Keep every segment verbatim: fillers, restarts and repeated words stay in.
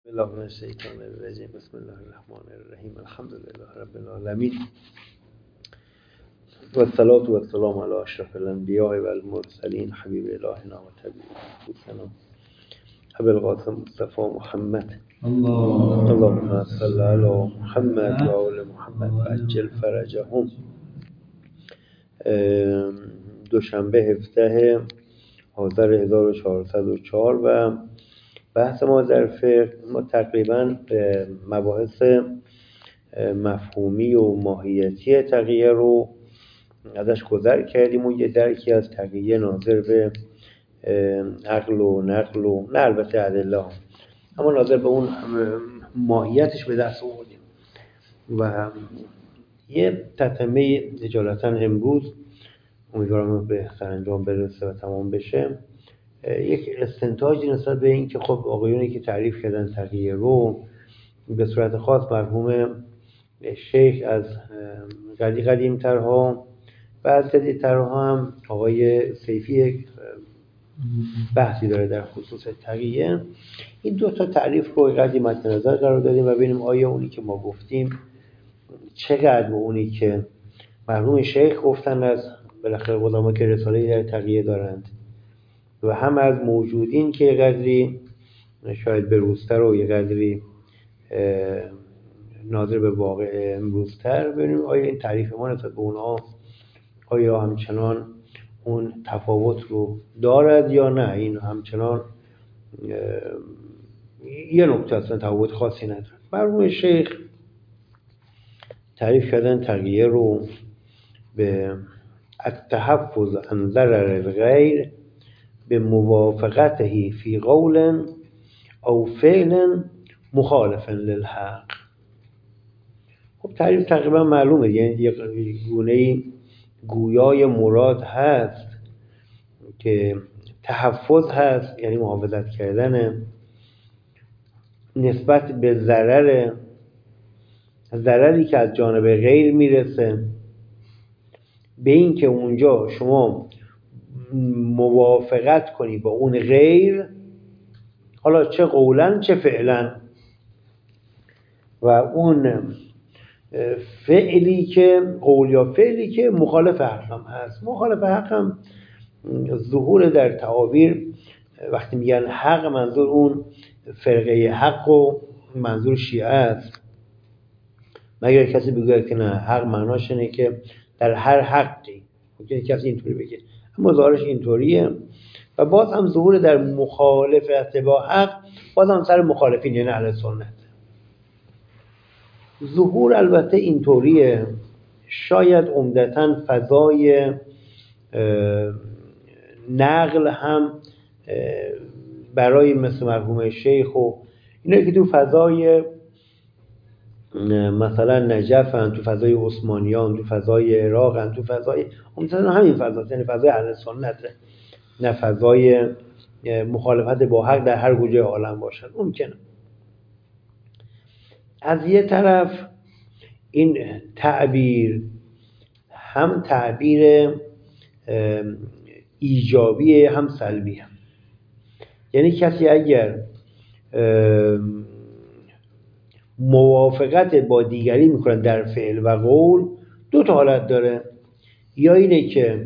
الله من الشیطان الرجیم. بسم الله الرحمن الرحیم. الحمد لله رب العالمین و الصلاة و السلام علی اشرف الانبیاء و المرسلین حبیب الهنا و طبیب نفوسنا ابی القاسم مصطفی محمد. اللهم صل علی محمد و آل محمد و عجل فرجهم. دوشنبه هفده آذر هزار و چهارصد و چهار و بحث ما در فقه، ما تقریبا مباحث مفهومی و ماهیتی تقیه رو ازش گذر کردیم و یه درکی از تقیه ناظر به عقل و نقل و نه البته ادله، اما ناظر به اون ماهیتش به دست آوردیم و یه تتمه اجالتا امروز امیدوارم به سرانجام برسه و تمام بشه. یک استنتاجی نسبت به این که خب آقایونی که تعریف کردن تقیه رو به صورت خاص مرحوم شیخ از قدیم قدیم ترها و از جدید ترها هم آقای سیفی بحثی داره در خصوص تقیه. این دو تا تعریف رو قدیم مد نظر قرار دادیم و ببینیم آیا اونی که ما گفتیم چقدر با اونی که مرحوم شیخ گفتن از بالاخره قدما که رساله‌ای در تقیه دارند و هم از موجودین که یه قدری شاید به روزتر و یه قدری ناظر به واقع امروزتر، ببینیم آیا این تعریف ما نسبت به اونها آیا همچنان اون تفاوت رو دارد یا نه. این همچنان یه نکته اصلا تفاوت خاصی نداره. مرحوم شیخ تعریف کردن تقیه رو به التحفظ عن ضرر الغیر به موافقته فی قول او فعل مخالف للحق. خب تعریف تقریبا معلومه، یعنی یک گونه گویای مراد هست که تحفظ هست، یعنی محافظت کردن نسبت به ضرر ضرری که از جانب غیر میرسه، به این که اونجا شما موافقت کنی با اون غیر، حالا چه قولاً چه فعلاً، و اون فعلی که قول یا فعلی که مخالف حق هم هست. مخالف حق هم ظهور در تعابیر وقتی میگن حق، منظور اون فرقه حق و منظور شیعه است، مگر کسی بگه که نه حق معناش اینه که در هر حقی، ممکنه کسی اینطوری بگه اما ظاهرش اینطوریه. و باز هم ظهور در مخالفت با حق باز هم سر مخالفین، یعنی اهل سنت. ظهور البته اینطوریه، شاید عمدتاً فضای نقل هم برای مثل مرحوم شیخ و اینا که تو فضای مثلا نجفن، تو فضای عثمانیان، تو فضای عراقن، تو فضای عمدتاً همین فضاست، یعنی فضای اهل سنت، نه فضای مخالفت با حق در هر کجای عالم باشد. ممکنه از یه طرف این تعبیر هم تعبیر ایجابی هم سلبی هم. یعنی کسی اگر موافقت با دیگری میکنه در فعل و قول، دو تا حالت داره. یا اینه که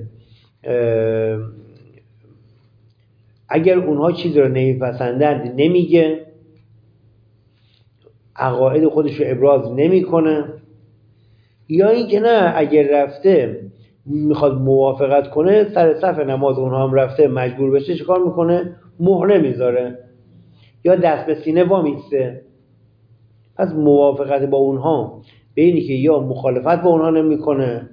اگر اونها چیزی رو نمیپسندند نمیگه، عقاید خودش رو ابراز نمیکنه، یا اینکه نه اگر رفته میخواد موافقت کنه سر صف نماز اونها هم رفته مجبور بشه، چیکار میکنه؟ مهر نمیذاره یا دست به سینه وامیسته. پس موافقت با اونها به اینی که یا مخالفت با اونها نمیکنه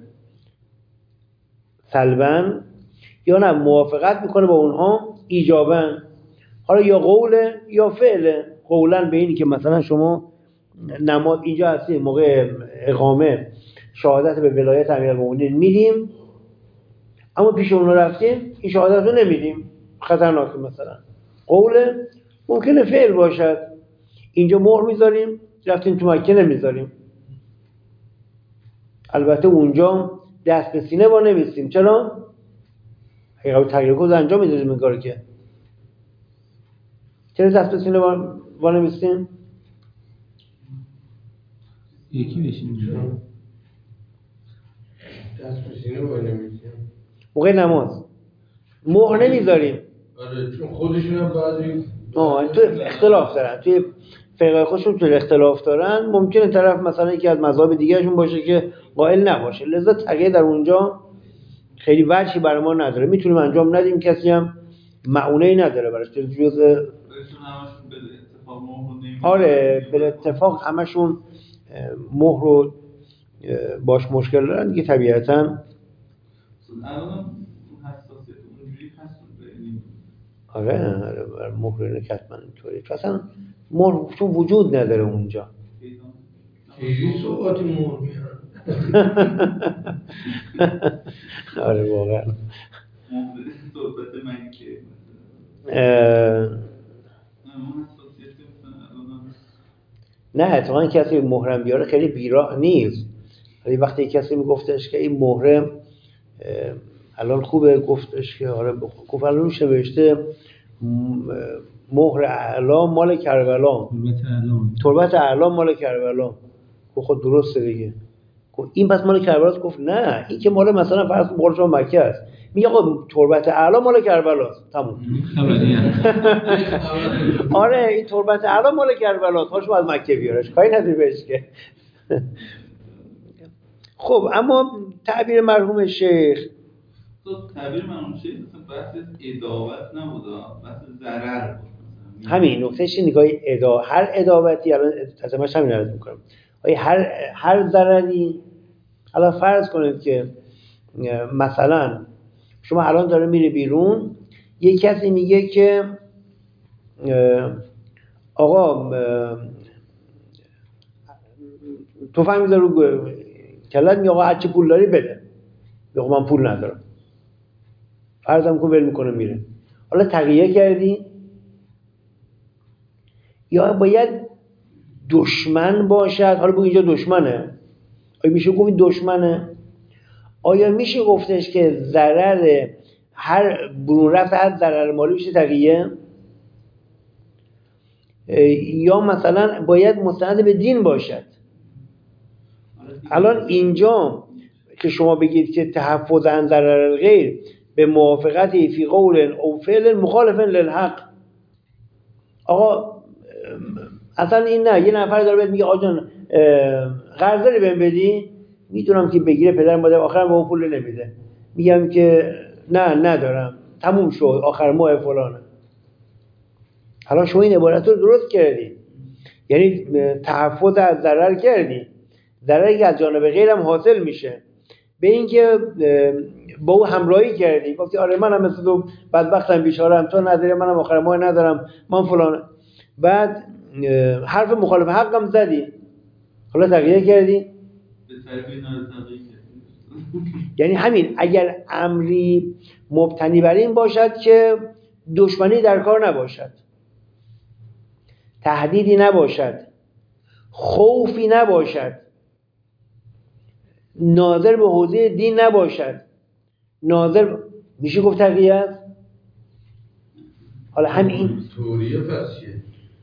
سلباً، یا نه موافقت میکنه با اونها ایجاباً. حالا یا قوله یا فعله. قولاً به اینی که مثلا شما نماز اینجا هستی، موقع اقامه شهادت به ولایت امیرالمومنین میدیم، اما پیش اونها رفتیم این شهادت رو نمیدیم، خطرناکه. مثلا قوله، ممکنه فعل باشد، اینجا مهر میذاریم، رفتیم تو مکه نمیذاریم. البته اونجا دست به سینه با نمیستیم. چرا؟ اگه قبل تغییر کوز انجام میدادیم این کار، که چرا دست به سینه با نمیستیم؟ یکی بشین دست بشینه باید نمیدیم موقع نماز مهر نمیذاریم. آره چون خودشون هم بعضی آه تو اختلاف دارن، توی فرقه خودشون تو اختلاف دارن. ممکنه طرف مثلا یکی از مذاهب دیگه‌شون باشه که قائل نباشه، لذا تقیه در اونجا خیلی وجهی برای ما نداره، میتونیم انجام ندیم، کسی هم معونه‌ای نداره براش. جزء آره به اتفاق همشون مهر رو باش مشکل دارن دیگه طبیعتاً. الان حساسیت اونجوری هست ببینیم. آره آره بر مهر اینه که حتما اینطوری، چون اصلا مهر چون وجود نداره اونجا. چیزی صحباتی مهر میارن. آره واقعا مهر صحبت من که نه اتفاقا کسی مهرم بیاره خیلی بیراه نیست. ولی وقتی کسی میگفتش که این مهر الان خوبه گفتش که آره گفت الان روش نوشته مهر اعلا مال کربلا، تربت اعلا مال کربلا. گفت خود درسته دیگه. گفت این پس مال کربلاست؟ گفت نه این که مال مثلا فرض کن شما مکه است. میگه آقا تربت اعلا مال کربلاست تموم. آره این تربت اعلا مال کربلاست، هاشو از مکه بیارش کاری نداری بهش که. خب اما تعبیر مرحوم شیخ تو تعبیر مرحوم شیخ بحث اداوت نبود، بحث ضرر بود. همین نکتهش نگاه ادا هر اداوتی الان ترجمه‌اش همین عرض می‌کنم. آیا هر هر ضرری، الان فرض کنید که مثلا شما الان داره میره بیرون، یه کسی میگه که آقا تفنگ میذاره رو کلت، میگه آقا هرچی پول داری بده. میگه من پول ندارم. فرضم کن ول میکنه میره. حالا تقیه کردی یا باید دشمن باشد؟ حالا بگو اینجا دشمنه، آیا میشه گفت دشمنه؟ آیا میشه گفتش که ضرر هر برون رفت هر ضرر مالی میشه تقیه؟ یا مثلا باید مستند به دین باشد؟ الان اینجا که شما بگید که تحفظ عن ضرر الغیر به موافقت فی قول او فعل مخالف للحق، آقا اصلا این نه، یه نفر داره بهت میگه آقا جان قرض داری بهم بدی، میدونم که بگیره پدر مادر آخر به اون پول نمیده، میگم که نه ندارم تموم شد آخر ماه فلانه. حالا شما این عبارت رو درست کردی، یعنی تحفظ از ضرر کردی، ضرری که از جانب غیرم حاصل میشه، به این که با او همراهی کردی، گفتی آره منم مثل تو بدبختم بیچاره‌ام، تو نداری منم آخر ماه ندارم من فلان، بعد حرف مخالف حقم زدی، حالا تقیه کردی. یعنی همین اگر امری مبتنی بر این باشد که دشمنی در کار نباشد، تهدیدی نباشد، خوفی نباشد، ناظر به حوزه دین نباشد، ناظر میشه گفت تقیه است. حالا همین توریه پس چیه؟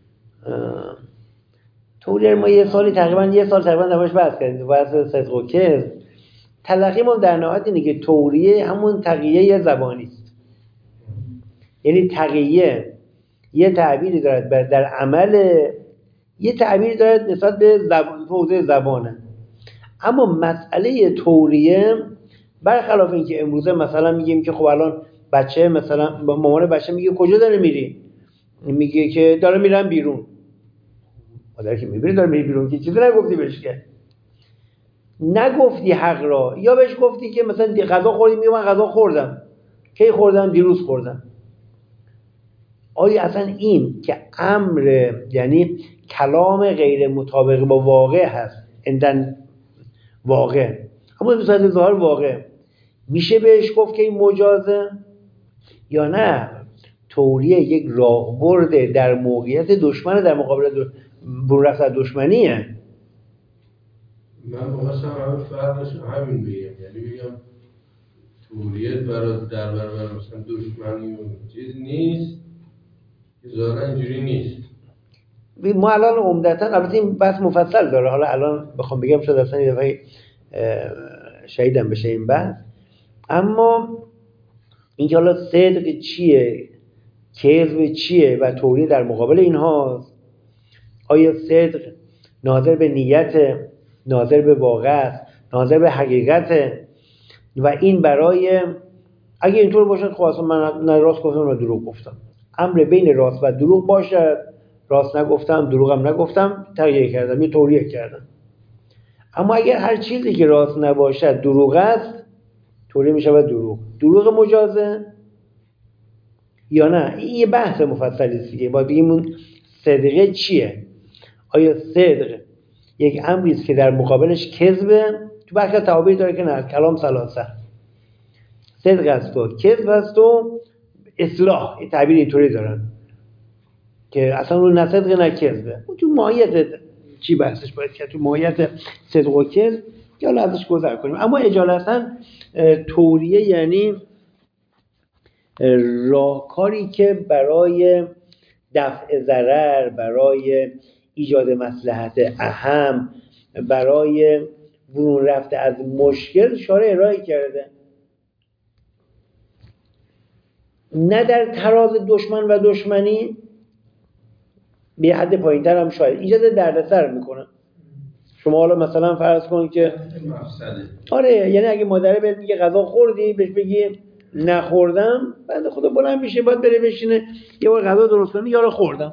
توریه ما یه سالی تقریبا یه سال تقریبا دربارش بحث کردیم، بحث صدق و کذب. تلقی ما در نهایت اینه که توریه همون تقیه زبانی است. یعنی تقیه یه تعبیری دارد در عمل، یه تعبیری دارد نسبت به زبان، حوزه زبانه. اما مسئله توریه برخلاف این که امروزه مثلا میگیم که خب الان بچه مثلا مامان بچه میگه کجا داره میری؟ میگه که داره میرم بیرون. مادر که میبینی داره میری بیرون که چیزی نگفتی بهش، که نگفتی حق را، یا بهش گفتی که مثلا غذا خوردی، میگه من غذا خوردم. کی خوردم؟ دیروز خوردم. آیا اصلا این که امر یعنی کلام غیر مطابق با واقع هست، اندن واقع اما به صورت ظاهر واقع، میشه بهش گفت که این مجازه یا نه؟ توریه یک راهبرد در موقعیت دشمن، در مقابل برون رفت از دشمنیه. من بخواستم همین فرقش همین بگم، یعنی بگم توریه برای در برابر مثلا دشمنی و چیز نیست، ظاهرا اینجوری نیست. ما الان عمدتاً، البته این بحث مفصل داره، حالا الان بخوام بگم شاید اصلا یه دفعه شهیدم بشه این بحث، اما اینکه حالا صدق چیه، کذب چیه و تولید در مقابل اینهاست. آیا صدق ناظر به نیت، ناظر به واقع، ناظر به حقیقت و این برای، اگه اینطور باشد خب اصلا من نه راست گفتم نه دروغ گفتم، امر بین راست و دروغ باشد، راست نگفتم دروغم نگفتم، تغییر کردم، یه توریه کردم. اما اگر هر چیزی که راست نباشد دروغ است، توری می شود دروغ. دروغ مجازه یا نه؟ این یه بحث مفصلی است دیگه. باید بگیم اون صدقه چیه. آیا صدق یک امری است که در مقابلش کذبه؟ تو برخی تعابیر داره که نه، کلام ثلاثه، صدق است و کذب است و اصلاح، یه تعبیر اینطوری دارن که اصلا رو نه صدق نه کذبه. تو ماهیت چی بحثش باید که تو ماهیت صدق و کذب یا ازش گذر کنیم. اما اجالتا توریه یعنی راهکاری که برای دفع ضرر، برای ایجاد مصلحت اهم، برای برون رفته از مشکل شارع ارائه کرده، نه در تراز دشمن و دشمنی، به حد پایین‌تر هم شاید ایجاد دردسر میکنه. شما حالا مثلا فرض کن که آره، یعنی اگه مادره بهت میگه غذا خوردی، بهش بگی نخوردم، بنده خدا بلند میشه باید بره بشینه یه بار غذا درست کنه، یارو خوردم.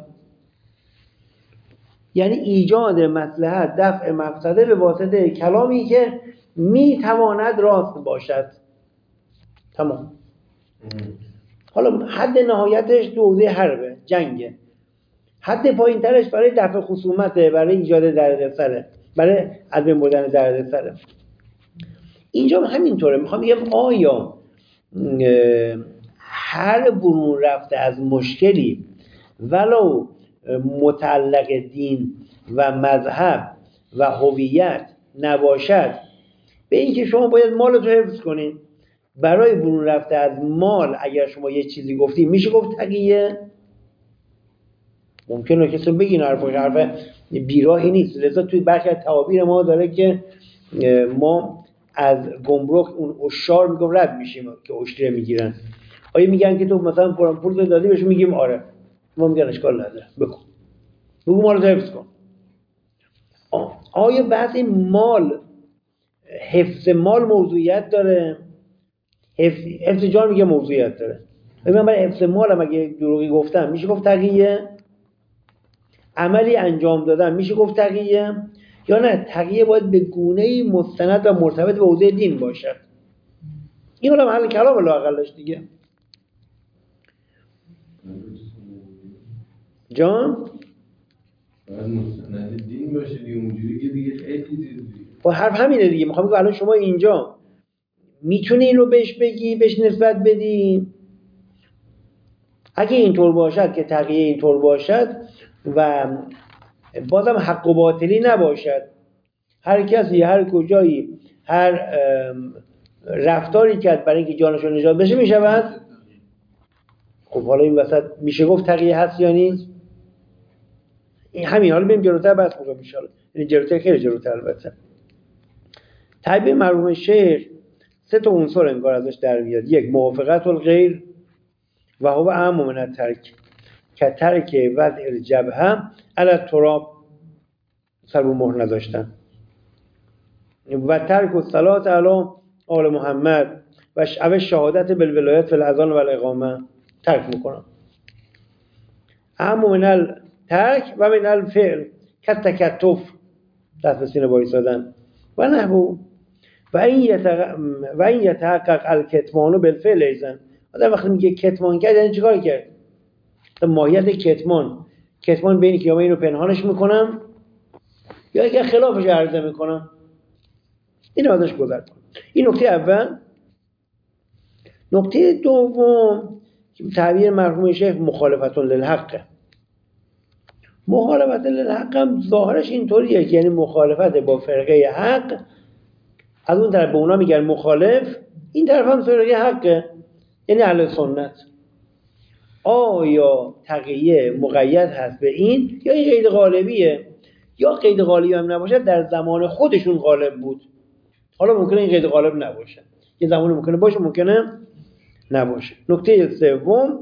یعنی ایجاد مصلحت، دفع مفسده به واسطه کلامی که میتواند راست باشد. تمام. حالا حد نهایتش دوزه حربه، جنگه. حد پایین ترش برای دفع خصومته، برای ایجاد دردسره، برای از بین بردن دردسره. اینجا همینطوره. میخوام بگم آیا هر برون رفته از مشکلی ولو متعلق دین و مذهب و هویت نباشد، به اینکه شما باید مالتو حفظ کنید، برای برون رفته از مال اگر شما یه چیزی گفتی میشه گفت تقیه؟ ممکنه کسی بگین حرفش حرف بیراهی نیست. لذا توی برخی از تعابیر ما داره که ما از گمرک اون اشار میگم رد میشیم که اشتری میگیرن. آیا میگن که تو مثلا پول دادی بهشون میگیم آره، ما میگن اشکال نداره بگو بگو مال رو حفظ کن. آیا بحث مال، حفظ مال موضوعیت داره؟ حفظ, حفظ جان میگه موضوعیت داره. من برای حفظ مالم اگه دروغی گفتم میشه گفت تقیه؟ عملی انجام دادم میشه گفت تقیه؟ یا نه تقیه باید به گونه‌ای مستند و مرتبط به حوزه دین باشد؟ این حالا محل کلام لااقلش دیگه. جان باید مستند دین باشه دیگه، اونجوری که دیگه خیلی دیگه. خب حرف همینه دیگه. میخوام بگم الان شما اینجا میتونی این رو بهش بگی، بهش نسبت بدی؟ اگه اینطور باشد که تقیه اینطور باشد و بازم حق و باطلی نباشد، هر کسی هر کجایی هر رفتاری کرد برای اینکه جانش رو نجات بشه میشود. خب حالا این وسط میشه گفت تقیه هست یا نیست؟ این همین. حالا بریم جلوتر بحث می‌کنیم ان شاء الله. این جلوتر خیلی جلوتر. البته تعبیر مرحوم شیخ سه تا عنصر انگار ازش در میاد. یک، موافقت الغیر و هو اهم من الترک، که ترک وضع الجبهه علی التراب، سر رو مهر نذاشتن، و ترک الصلاه علی آل محمد و او شهادت بالولایت فی الاذان و الاقامه، ترک میکنن. اهم من الترک و من الفعل کتکتف، دست به سینه وایسادن و نحو و این یتحقق الکتمان بالفعل ایزن. آدم وقتی میگه کتمان کرد یعنی چیکار کرد؟ ماهیت کتمان، کتمان بینی که یا من اینو پنهانش میکنم یا اگر خلافش عرضه میکنم. این ازش گذر کنم. این نکته اول. نکته دوم، تعبیر مرحوم شیخ مخالفت للحق. مخالفت للحق هم ظاهرش اینطوریه که یعنی مخالفت با فرقه حق. از اون طرف به اونا میگن مخالف، این طرف هم فرقه حقه، یعنی اهل سنت. آیا تقیه مقید هست به این یا این قید غالبیه؟ یا قید غالبی هم نباشه در زمان خودشون غالب بود، حالا ممکنه این قید غالب نباشه، یه زمان ممکنه باشه ممکنه نباشه. نکته سوم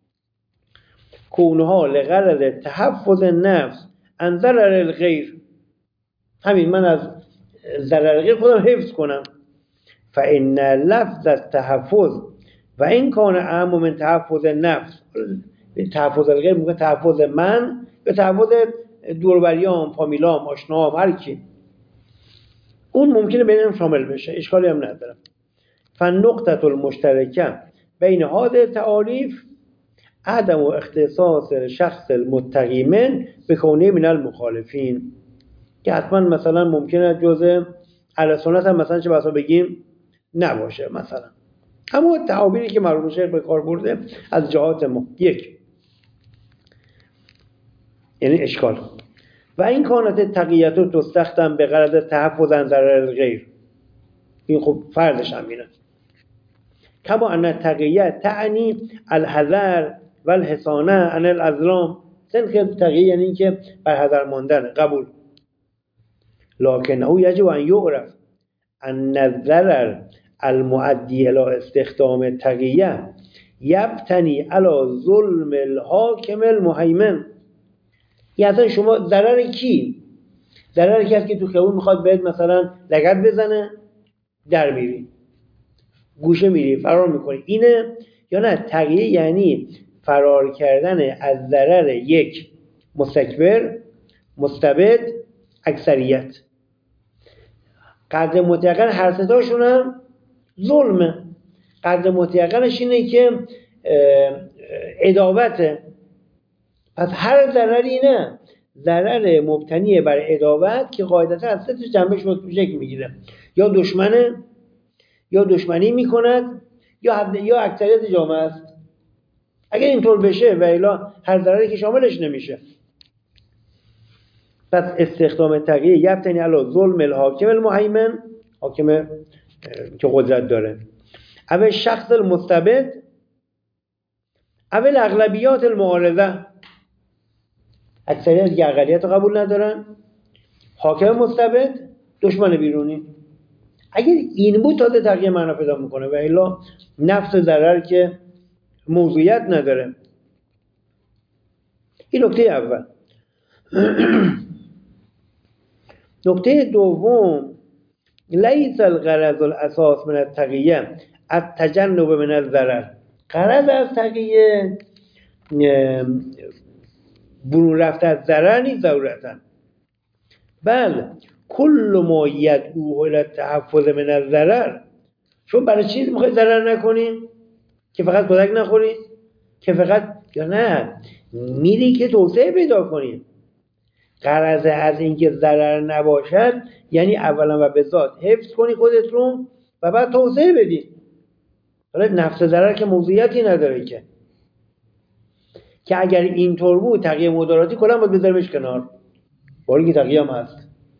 کونها لغرض تحفظ نفس عن ضرر الغیر، همین من از ضرر غیر خودم حفظ کنم. فإن لفظ التحفظ و این کان اعم من تحفظ نفس، تحفظ الغیر ممکن تحفظ من یا تحفظ دوربریام، فامیلام، آشنام، هر کی، اون ممکنه بینم شامل بشه، اشکالی هم نداره. فالنقطة المشترکه بین هذه التعاریف عدم اختصاص شخص المتقی من به کونه من المخالفین، که حتما مثلا ممکنه جزء اهل سنت هم مثلا چه بسا بگیم نباشه مثلا. اما تعابیری که مرحوم شیخ به کار برده از جهات ما، یک یعنی اشکال و این کانت تقییت رو تستخدم به غرض تحفظ عن ضرر الغیر، این خب فردش همینه. کما ان تقییت تعنی الحذر و الحصانه عن الاظلام، سن تقییت یعنی این که بر حذر ماندن، قبول. لکنه یجب ان یعرف ان الضرر المؤدی الى استخدام تقیه یبتنی علی ظلم الحاکم المهیمن. یعنی شما ضرر کی؟ ضرر کسی که تو خیابون میخواد بهت مثلا لگد بزنه، در میری، گوشه میری، فرار میکنی، اینه یا نه؟ تقیه یعنی فرار کردن از ضرر یک مستکبر، مستبد، اکثریت. قدر متیقن هر ستاشون هم ظلمه. قدر متیقنش اینه که عداوته. پس هر ضرری نه، ضرر مبتنی بر عداوت که قاعدتا از سه تا جنبه شکل میگیره، یا دشمنه، یا دشمنی میکند، یا یا اکثریت جامعه است. اگر اینطور بشه و الا هر ضرری که شاملش نمیشه. پس استخدام تقیه یبتنی علی ظلم الحاکم المهیمن، حاکم که قدرت داره، اول شخص المستبد، اول اغلبیات المعارضه، اکثریت که اقلیت رو قبول ندارن، حاکم مستبد، دشمن بیرونی. اگر این بود تازه تقیه معنا پیدا میکنه و الا نفس ضرر که موضوعیت نداره. این نکته اول. نکته دوم لیس الغرض الاساس من التقیه التجنب من الضرر. غرض از تقیه برون رفته از ضرر نیست ضرورتا، بل کل ما یدعو الی التحفظ من الضرر. چون برای چیز میخوای ضرر نکنی؟ که فقط کتک نخوری؟ که فقط یا نه میری که توسعه پیدا کنی. غرض از اینکه ضرر نباشد یعنی اولا و به ذات حفظ کنی خودت رو و بعد توسعه بدی. حالا نفس ضرر که موضوعیتی نداره که که اگر اینطور بود تقیه مداراتی کلا باید بذاریمش کنار، با اینکه تقیه هم هست.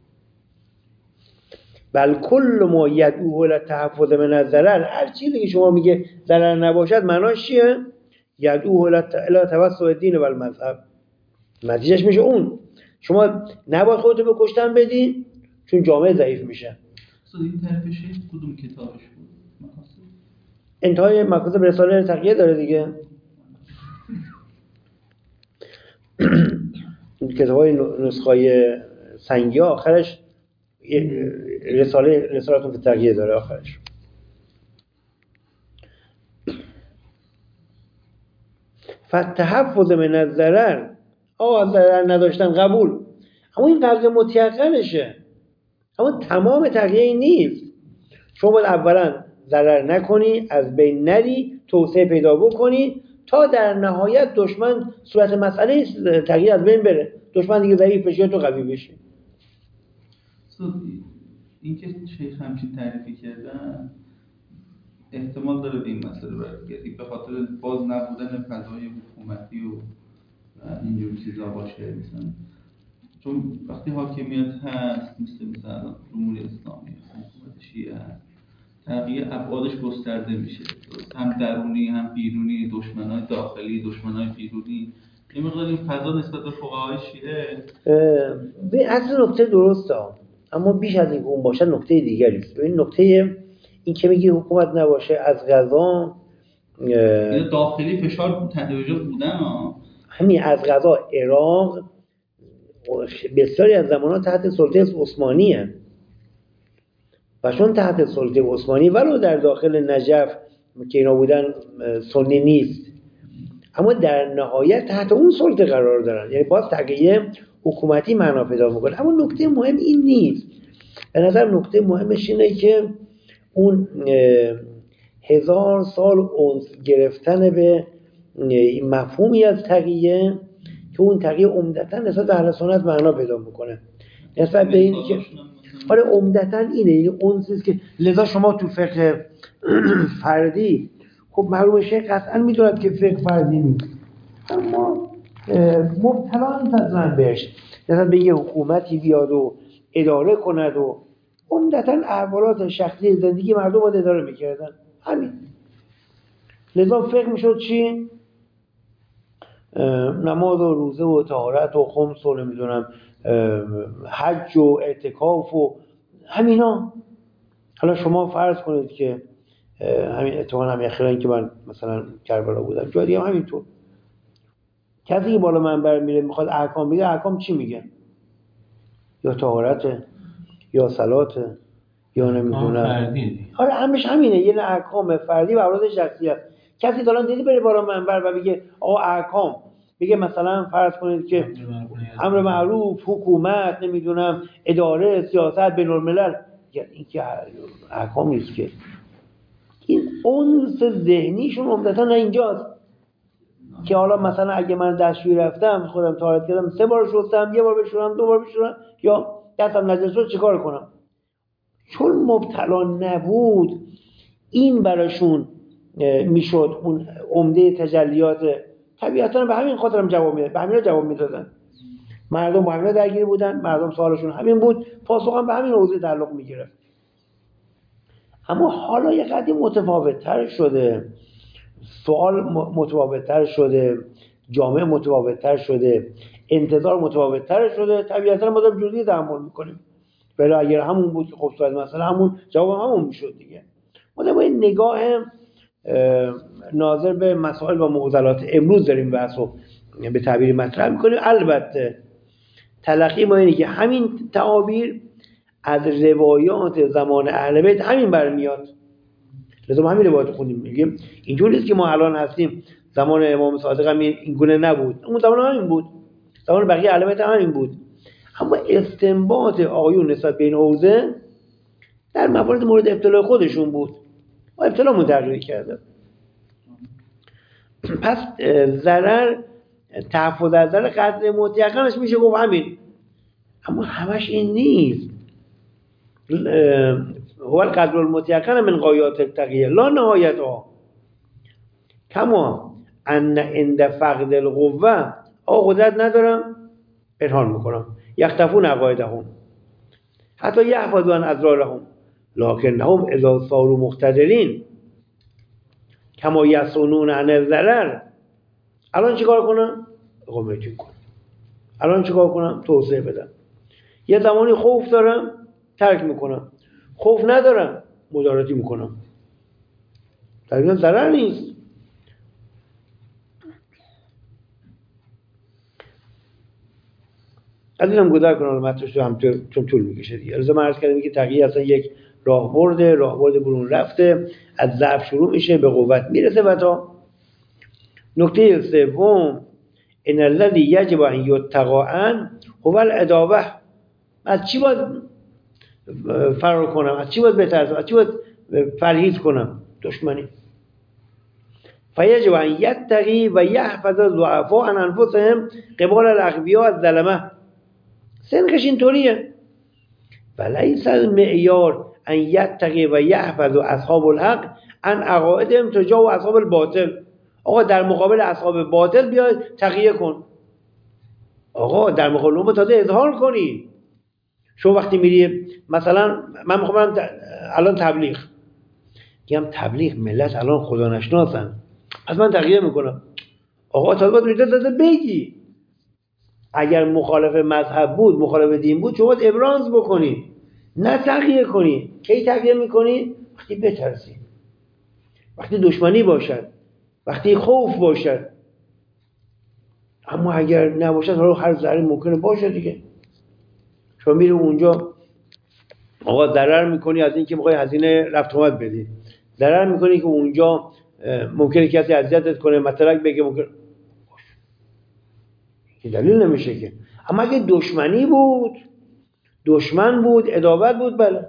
بل کل ما یدعو الی التحفظ من الضرر، هر چیزی که شما میگه ضرر نباشد معناش چیه؟ یدعو الی توسع الدین و المذهب. نتیجهش میشه اون شما نباید خودتو به کشتن بدی چون جامعه ضعیف میشه. این تعریفش کدوم کتابش بود؟ مقاصد انتهای مقاصد رساله تقیه داره دیگه. کتابای نسخای سنگی آخرش رساله رسالتون به تقیه داره آخرش. فتحفظ من الضرر، آه ضرر نداشتن قبول، اما این قدر متیقنشه، اما تمام تقیه این نیست. شما باید اولا ضرر نکنی، از بین نری، توسعه پیدا بکنی تا در نهایت دشمن صورت مسئله تقیه از بین بره، دشمن دیگه ضعیف بشه تو قوی بشی. این که شیخ همچین تعریفی کردن احتمال داره به این مسئله برگردی به خاطر باز نبودن فضای حکومتی و اینجور چیزا باشه. مثلا چون وقتی حاکمیت هست مثل مثلا جمهوری اسلامی، حکومت شیعه هست، تغییر ابعادش گسترده میشه، هم درونی هم بیرونی، دشمنای داخلی، دشمنای بیرونی. این مقدار این فضا نسبت به فقهای شیعه به اصل نکته درسته، اما بیش از این اون باشه نکته دیگری است. ببین نکته این که میگی حکومت نباشه از قضا این داخلی فشار تحت وجود بودن ها. همین از قضا عراق بسیاری از زمانات تحت سلطه عثمانیه و چون تحت سلطه عثمانی ولو در داخل نجف که اینا بودن سنی نیست، اما در نهایت تحت اون سلطه قرار دارن، یعنی باز تقیه حکومتی معنا پیدا میکنه. اما نکته مهم این نیست، به نظر نکته مهمش اینه که اون هزار سال انس گرفتن به مفهومی از تقیه که اون تقیه عمدتاً نسبت به اهل سنت معنا پیدا میکنه، نسبت به این که آره عمدتاً اینه، یعنی انسیست که لذا شما تو فقه فردی خب معلومه شیخ قطعاً میدوند که فقه فردی نیست، اما مبتلا نیستن بهش، نسبت به یه حکومتی بیاد و اداره کند و عمدتاً احوالات شخصی زندگی مردم باید اداره میکردن، همین. لذا فقه میشد چی؟ نماز و روزه و طهارت و خمس و نمیدونم حج و اعتکاف و همینا. حالا شما فرض کنید که همین اتفاقا همین اخیراً که من مثلا کربلا بودم جایی هم همینطور، کسی که بالا منبر میره میخواد احکام بگه، احکام چی میگه؟ یا طهارته یا صلاته یا نمیدونم، آره همش همینه، یه احکام فردی و اوراد شخصی است. کسی تا الان دیدی بره بالا منبر و بگه آقا احکام، بگه مثلا فرض کنید که امر معروف، حکومت، نمیدونم اداره، سیاست، بین الملل، این که احکام نیست که، این انس ذهنیشون عمدتاً اینجاست که حالا مثلا اگه من دستشویی رفتم خودم طهارت کردم سه بار شستم، یه بار بشورم، دو بار بشورم، یا دستم نجس شد چیکار کنم؟ چون مبتلا نبود این براشون میشد اون عمده تجلیات، طبیعتا به همین خاطرم جواب میدادن، به همین جواب میدادن، مردم با همین درگیر بودن، مردم سوالشون همین بود، پاسخ هم به همین حوزه تعلق میگرفت. اما حالا یه قدری متفاوت‌تر شده، سوال متفاوت‌تر شده، جامعه متفاوت‌تر شده، انتظار متفاوت‌تر شده، طبیعتا ما داریم جزئی تحمل میکنیم، ولی اگر همون بود که خب سوال مثلا همون جواب همون میشد دیگه. ما با این نگاه ناظر به مسائل و معضلات امروز داریم بحثو به تعبیر مطرح میکنیم. البته تلقی ما اینه که همین تعابیر از روایات زمان اهل بیت همین برمیاد، لازم همین روایات خوندیم، میگیم اینجوری نیست که ما الان هستیم زمان امام صادق هم این گونه نبود، اون زمان همین بود، زمان بقیه اهل بیت همین بود، اما استنباط آقایون نسبت به این حوزه در موارد مورد ابتلا خودشون بود و ابتلا تغییر کرده. پس ضرر تحفظ از ضرر قدر مطلقش میشه گفت همین، اما همش این نیست. هو القدر المطلق من غایات التقیه لا نهایتها، کما ان عند فقد القوه آقا قدرت ندارم پنهان میکنم، یختفون عقایدهم حتی یحفظوا عن اضرارهم لکنهم اذا صاروا مقتدرین کما یصونون عن الضرر. الان چیکار کنم؟ قومتی کنم. الان چیکار کنم؟ توسعه بدم. یه زمانی خوف دارم ترک میکنم، خوف ندارم مدارتی میکنم، در این ضرر نیست. از اینم گذر کنم مطرحش رو هم چون طول میکشه دیگه. از ما عرض کردیم که تقیه اصلا یک راهبرد راهبرد برون رفته، از ضعف شروع میشه به قوت میرسه. و تا نکته سوم ان الذی یجب ان یتقی عنه هو العداوه، از چی باید فرار کنم، از چی باید بترسم، از چی باید پرهیز کنم؟ دشمنی. فیجب ان یتقی و یحفظ الضعفاء عن انفسهم قبال الاغبیاء الظلمه. سنخش اینطوریه. ولیس المعیار ان یتقی و یحفظ اصحاب الحق عن عقائدهم تجاه اصحاب الباطل. آقا در مقابل اصحاب باطل بیای تقیه کن، آقا در مقابل اون تازه اظهار کنی. شما وقتی میری مثلا من میخوام الان تبلیغ، میگم تبلیغ ملت الان خدا نشناسن، پس من تغییر میکنم. آقا تا باید میده داده بگی اگر مخالف مذهب بود، مخالف دین بود، شما باید ابراز بکنی، نه تغییر کنی. کی تغییر میکنی؟ وقتی بترسی، وقتی دشمنی باشد، وقتی خوف باشد. اما اگر نباشد، حالا هر ذره ممکنه باشه دیگه. شما میری اونجا آقا ضرر میکنی از اینکه میخوای هزینه رفت آمد بدی، ضرر میکنی که اونجا ممکنه کسی اذیتت کنه، مثلا بگه ممکن، که دلیل نمیشه که. اما اگه دشمنی بود، دشمن بود، عداوت بود، بله.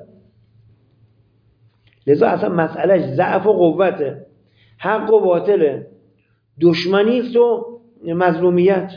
لذا اصلا مسئلهش ضعف و قوته، حق و باطله، دشمنی است و مظلومیت.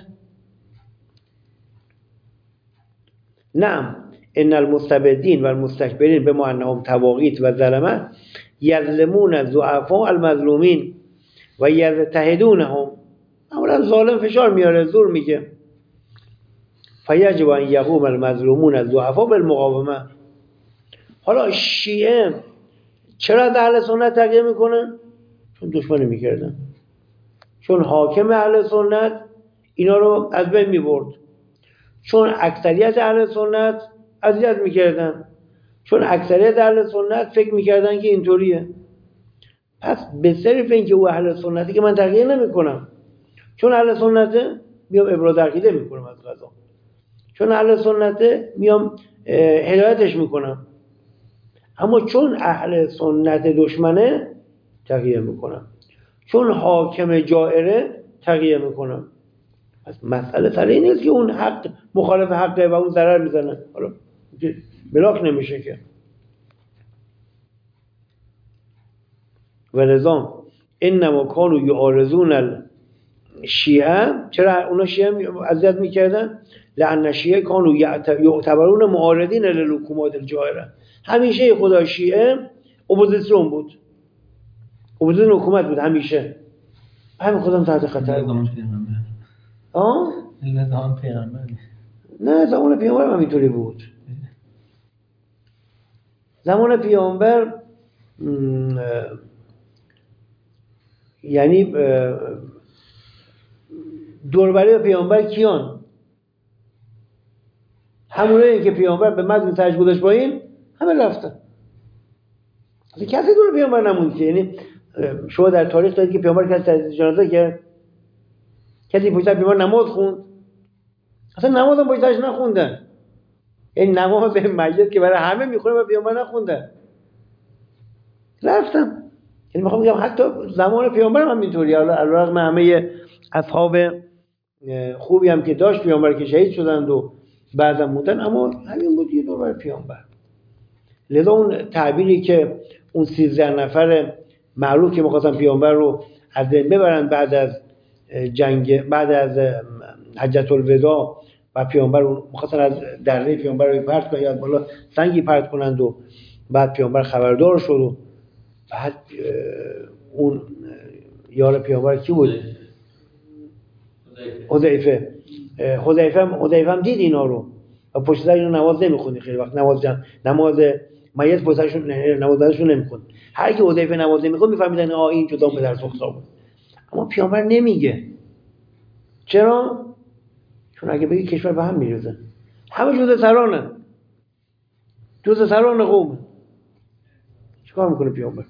نعم ان المستبدین و المستكبرین بما انهم طواغیت و ظلمه یظلمون الضعفاء المظلومین و یضطهدونهم. اولا ظالم فشار میاره، زور میگه. فیجب ان یقوم المظلومون الضعفاء بالمقاومه. حالا شیعه چرا از اهل سنت تغییر میکنن؟ چون دشمنی میکردن، چون حاکم اهل سنت اینا رو از بین میبرد، چون اکثریت اهل سنت اذیت میکردن، چون اکثریت اهل سنت فکر میکردن که اینطوریه. پس به صرف اینکه او اهل سنتی که من تغییر نمیکنم، چون اهل سنته میام ابراز عقیده میکنم از قضا، چون اهل سنته میام هدایتش میکنم. اما چون اهل سنت دشمنه تغییر میکنم، چون حاکم جائره تغییر میکنم. پس مسئله سر این نیست که اون حق مخالف حقه و اون ضرر میزنه، حالا بلاک نمیشه که. و نظام انما کانوا یعارضون الشیعه. چرا اونا شیعه اذیت میکردن؟ لان الشیعه کانوا یعتبرون معارضین للحکومات الجائره. همیشه خدا شیعه اپوزیسیون بود، اپوزیسیون حکومت بود همیشه. همین خودم تحت خطر بود. آه؟ زمان پیغمبر نه، زمان پیامبر هم اینطوری بود. زمان پیامبر یعنی دوربری پیامبر کیان؟ همونایی که پیامبر به متن سرش گذاشت با این همه رفتن. اصلا کسی دور پیامبر نموند که. یعنی شما در تاریخ دارید که پیامبر کسی تعزیه جنازه کرد؟ کسی پشت سر پیامبر نماز خوند؟ اصلا نماز هم پشت سرش نخوندن. یعنی نماز میت که برای همه میخونه و پیامبر نخوندن، رفتن. یعنی میخوام بگم حتی زمان پیامبر هم اینطوریه. علیرغم همه اصحاب خوبی هم که داشت پیامبر که شهید شدند و بعضا موندن، اما همین بود یه دور بر پیامبر. لذا اون تعبیری که اون سیزده نفر معروف که می‌خواستن پیامبر رو از بین ببرن بعد از جنگ، بعد از حجت الوداع و پیامبر رو می‌خواستن از دره پیامبر رو پرت کنن یا بالا سنگی پرت کنند و بعد پیامبر خبردار شد و بعد اون یار پیامبر کی بود؟ حذیفه. حذیفه هم حذیفه هم دید اینا رو و پشت سر اینا نماز نمیخوند. خیلی وقت نماز جمع نماز میت پشت سرشون نمازشون نمیخوند. هر کی حذیفه نماز نمیخوند میفهمیدن آ این جدا پدر سوختا بود. اما پیامبر نمیگه. چرا؟ چون اگه بگی کشور به هم میریزه. همه جزء سرانن، جزء سران قوم. چیکار میکنه پیامبر؟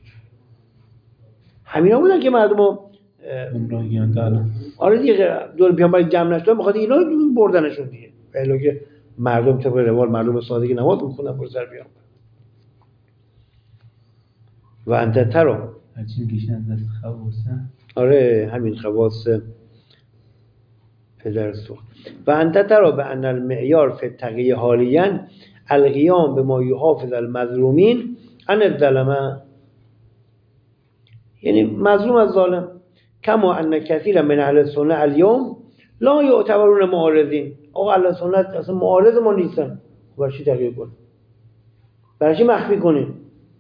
همینا بودن که مردمو گمراهیان دادن. آره دیگه، دور پیامبر جمع نشدن میخواد اینا بردنشون دیگه. ولی که مردم طبق روال مردم سادگی نماز میخونن برای سر پیامبر. و انت ترا هرچی گیشن از دست خواصه. آره همین خواص پدر سوخت. و انت ترا به ان المعیار فی التقی حالیا القیام به ما یحافظ المظلومین عن الظلمه. یعنی مظلوم از ظالم. کما ان کثیر من اهل سنت اليوم لا یعتبرون معارضین. آقا اهل سنت اصلا معارض ما نیستن. برای چی تغییر کنیم؟ برای چی مخفی کنیم؟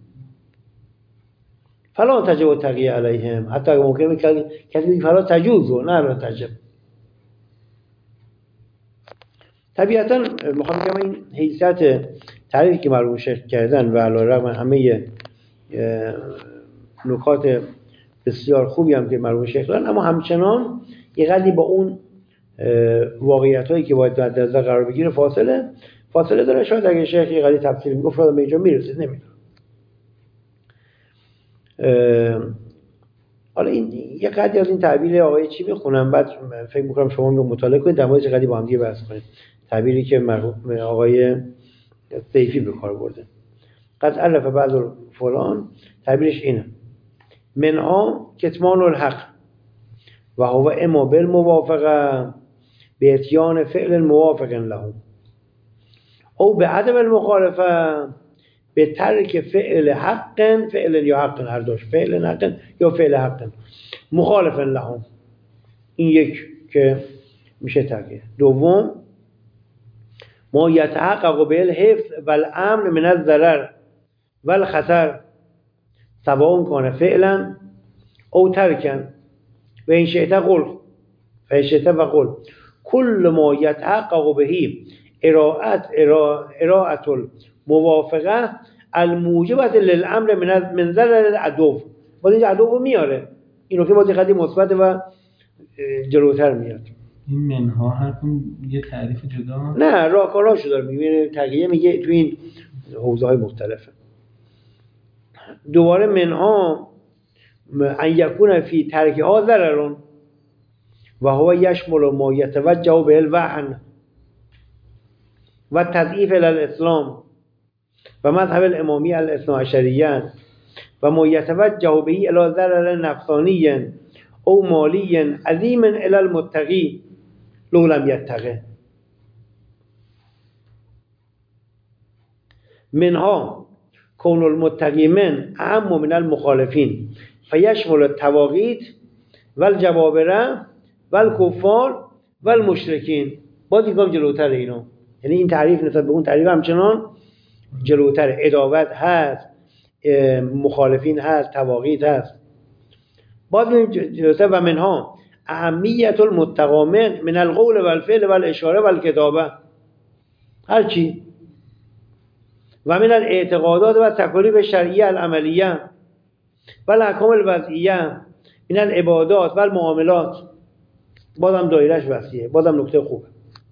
فلا تجب التقیه علیهم. حتی اگه ممکنه کسی بگه فلا تجوز و نه فلا تجب. طبیعتا میخوام بگم این حیثیت تعریفی که مرحوم شیخ کردن و علیرغم همه نکات بسیار خوبی هم که مرحوم شیخ دارن، اما همچنان یه قدری با اون واقعیت هایی که باید در نظر قرار بگیره فاصله فاصله داره. شاید اگه شیخ یه قدری تفصیل میگفت به اینجا میرسید، نمیدونم. حالا این یه قدری از این تعبیر آقای چی میخونم، بعد فکر میکنم شما رو مطالعه کنید، در مورد چه قدری با هم دیگه بحث کنید. تعبیری که مرحوم آقای سیفی به کار برده، قد الف بعض فلان، تعبیرش اینه: منها کتمان الحق و هو اما بالموافقه به اتیان فعل موافق لهم او به عدم المخالفه به ترک فعل حق، فعل یا حق، هر دوش فعل حق یا فعل حق مخالف لهم. این یک که میشه ترکیه. دوم ما یتحقق به الحفظ و الامن من الضرر و الخطر سواء کان فعلا او ترکا و این شئت قل و این شئت و قل کل ما یتحقق بهی اراءت اراءت الموافقه الموجبه للامر من من ضرر العدو. باز این عدو میاره، اینو که باز قدیم مثبت و جلوتر میاد. این منها هرکون یه تعریف جدا؟ نه، راهکاراشو داره میگه، تقیه میگه تو این حوزه های مختلفه. دوباره منها ان یکون فی ترکها ضرر و هو یشمل ما یتوجه به الوهن و تضعیف الاسلام و مذهب الامامی الاثنا عشریه و ما یتوجه به الی ضرر نفسانی او مالی عظیم الی المتقی لو لم یتقه. منها کون المتقی من اعم من المخالفین فیشمل التواغیت و الجبابره و الکفار و المشرکین. باز یکم جلوتر اینا، یعنی این تعریف نسبت به اون تعریف همچنان جلوتر. عداوت هست، مخالفین هست، تواغیت هست. باز جلوتر و منها اهمیت المتقامن من القول و الفعل و الاشاره و الکتابه، هرچی، و من الاعتقادات و تکالیف شرعیه العملیه و الاحکام الوضعیه من العبادات و المعاملات. بازم دایرش وسیعه، بازم نکته خوبه.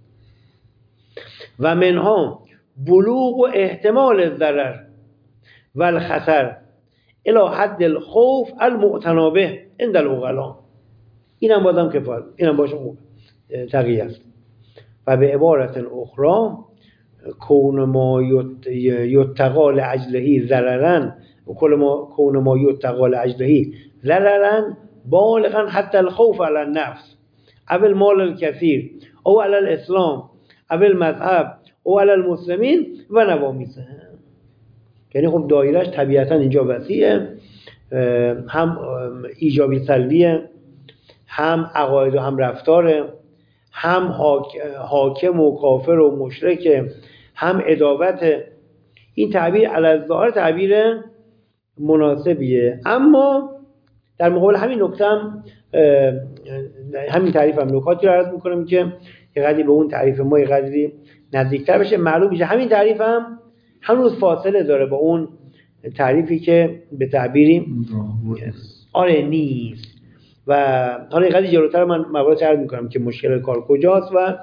و منها بلوغ و احتمال الضرر و الخطر الی حد الخوف المعتنابه عند العقلاء. اینم بازم کفایت، اینم باشه خوبه، تقیه است. و به عبارت اخرى کون ما یتقى لأجله ضررا و کل ما کون ما یتقى لأجله ضررا بالغا حتى الخوف على النفس او المال الكثير او على الاسلام او المذهب او على المسلمین و نوامیسه. یعنی خب دایرش طبیعتا اینجا وسیعه، هم ایجابی سلبیه، هم عقاید و هم رفتاره، هم حاکم و کافر و مشرک، هم عداوت. این تعبیر علی الظاهر تعبیر مناسبیه، اما در مقابل همین نکته هم همین تعریف هم نکاتی رو عرض میکنم که یه قدری به اون تعریف ما یه قدری نزدیکتر بشه. معلوم میشه همین تعریف هم هنوز فاصله داره با اون تعریفی که به تعبیری آره نیست. و حالا یه قدری جلوتر من موارد عرض میکنم که مشکل کار کجاست و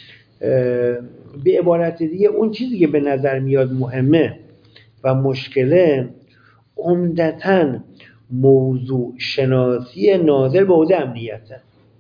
به عبارت دیگه اون چیزی که به نظر میاد مهمه و مشکله عمدتاً موضوع شناسی ناظر به حوزه امنیته.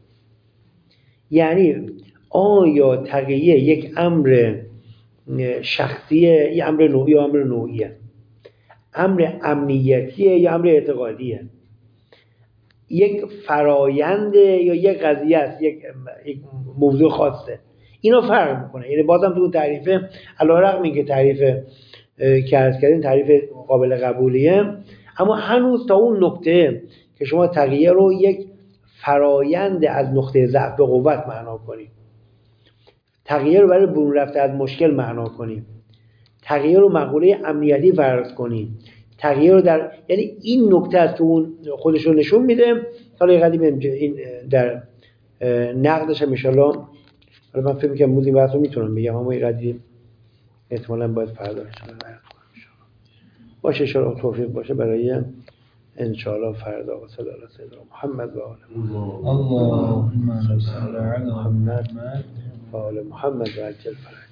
یعنی آیا تقیه یک امر شخصیه یا امر نوعی یا امر نوعیه، امر امنیتیه یا امر اعتقادیه، یک فراینده یا یک قضیه است، یک, یک موضوع خاصه. اینا فرق میکنه. یعنی بازم تو تعریفه علیرغم اینکه تعریف که عرض کردیم تعریف قابل قبولیه، اما هنوز تا اون نقطه که شما تغییر رو یک فرایند از نقطه ضعف به قوت معنا کنید، تغییر رو برای برون رفته از مشکل معنا کنید، تغییر رو مقوله امنیتی فرض کنید، تغییر رو در، یعنی این نکته است که اون خودش رو نشون میده. حالا یه قدیم این در نقدش هم ان شاء الله، حالا من فکر می‌کنم موضوع بحث رو میتونم بگم، اما این قدیم احتمالاً باید فردا بشه. باشه انشاءالله توفیق باشه برای انشاءالله فردا. و صلی الله سیدنا محمد و آل اللهم صل علی محمد و آل محمد و عجل فرج.